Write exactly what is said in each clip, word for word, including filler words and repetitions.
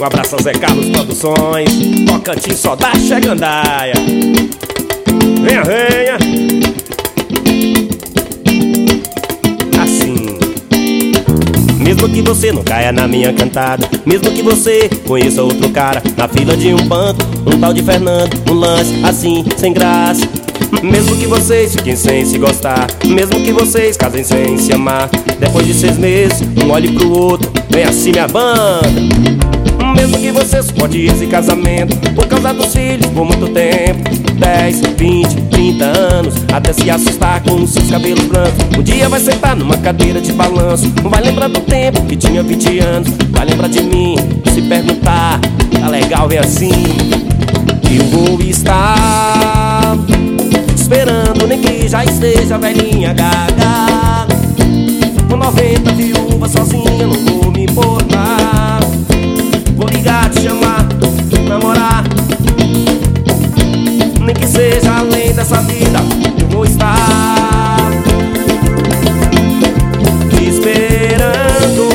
Um abraço ao Zé Carlos Produções, Tocantins só dá chegandaia. Venha, venha. Assim. Mesmo que você não caia na minha cantada, mesmo que você conheça outro cara na fila de um banco, um tal de Fernando, um lance assim, sem graça. Mesmo que vocês fiquem sem se gostar, mesmo que vocês casem sem se amar, depois de seis meses, um olhe pro outro, vem assim minha banda. Mesmo que você suporte esse casamento por causa dos filhos por muito tempo, dez, vinte, trinta anos, até se assustar com os seus cabelos brancos. Um dia vai sentar numa cadeira de balanço, vai lembrar do tempo que tinha vinte anos, vai lembrar de mim, se perguntar, tá legal, vem assim. Eu vou estar esperando, nem que já esteja velhinha gaga, com noventa viúvas sozinha, não vou me importar. Vou ligar, te chamar, namorar, nem que seja além dessa vida. Eu vou estar te esperando.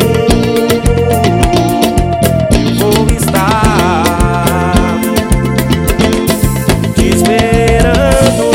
Eu vou estar te esperando.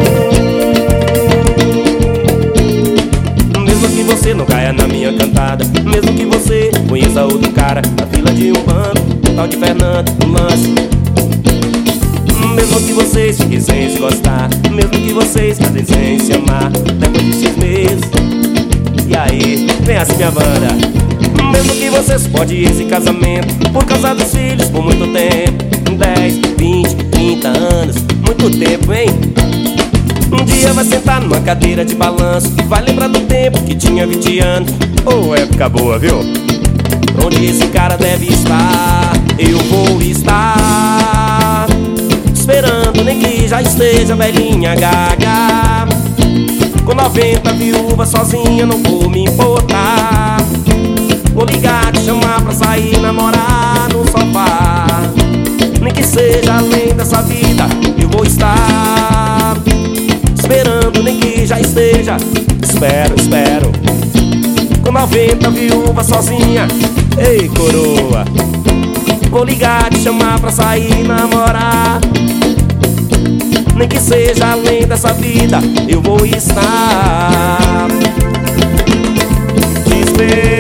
Mesmo que você não caia na minha cantada, mesmo que você conheça outro cara na fila de um banco, um tal de Fernando, um lance. Mesmo que vocês fiquem sem se gostar, mesmo que vocês casem sem se amar, depois de seis meses, e aí, vem assim minha banda. Mesmo que você suporte esse casamento por causa dos filhos por muito tempo, dez, vinte, trinta anos, muito tempo, hein? Um dia vai sentar numa cadeira de balanço, vai lembrar do tempo que tinha vinte anos. Oh, época boa, viu? Onde esse cara deve estar, eu vou estar esperando, nem que já esteja velhinha gaga, com noventa viúvas sozinha, não vou me importar. Vou ligar, te chamar pra sair, namorar no sofá, nem que seja além dessa vida. Eu vou estar esperando, nem que já esteja, espero, espero, com noventa viúvas sozinha. Ei, coroa, vou ligar, te chamar pra sair, namorar, nem que seja além dessa vida. Eu vou estar te esperando.